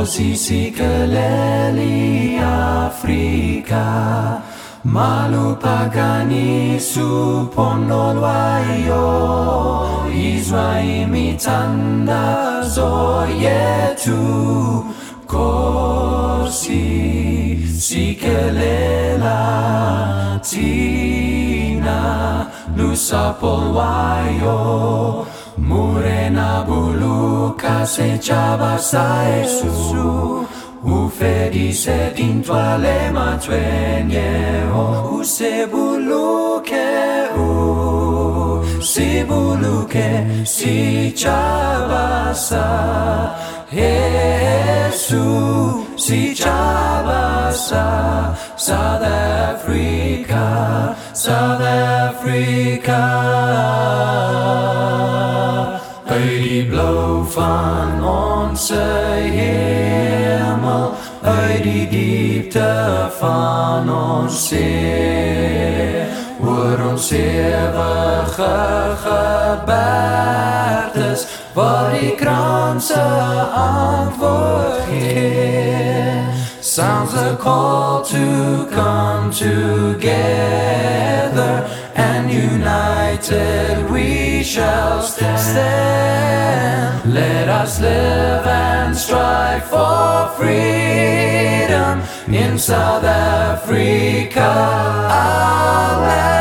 Sikeleli Afrika malupagani supondolwayo Israel mitandazo yetu kosi sikelela tina lusapolwayo Murena bulu kasechaba sa Yesu Ufedi sedintwa le matwenye Sibuluke si chabasa Yesu si chabasa South Africa Uit blauw van onze hemel, uit die diepte van ons ziel, oor ons eeuwige gebergtes, waar die kranse antwoord geeft. Sounds a call to come together, and united we shall stand. Let us live and strive for freedom in South Africa, our land.